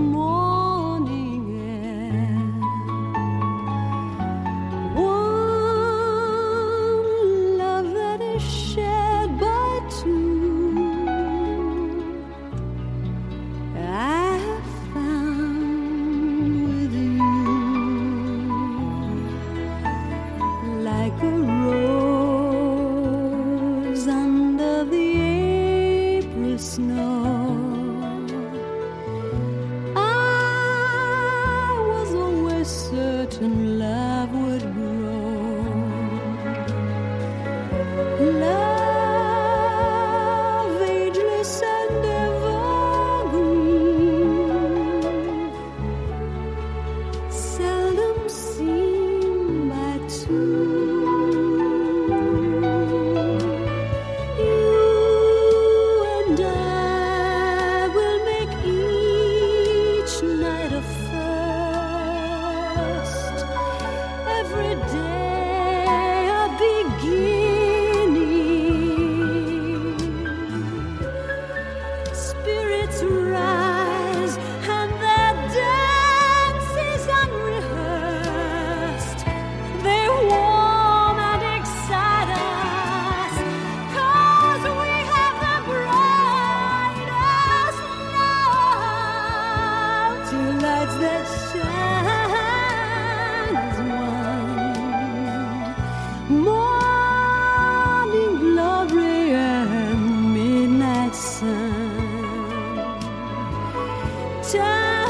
morning air. One love that is shared by two. I have found with you, like a rose under the April snow. Certain love would grow. Love ageless and evergreen, seldom seen by two. You and I will make each night a every day a beginning. Spirits rise and their dance is unrehearsed. They warm and excite us, 'cause we have the brightest love, two lights that shine. Morning glory and midnight sun. Time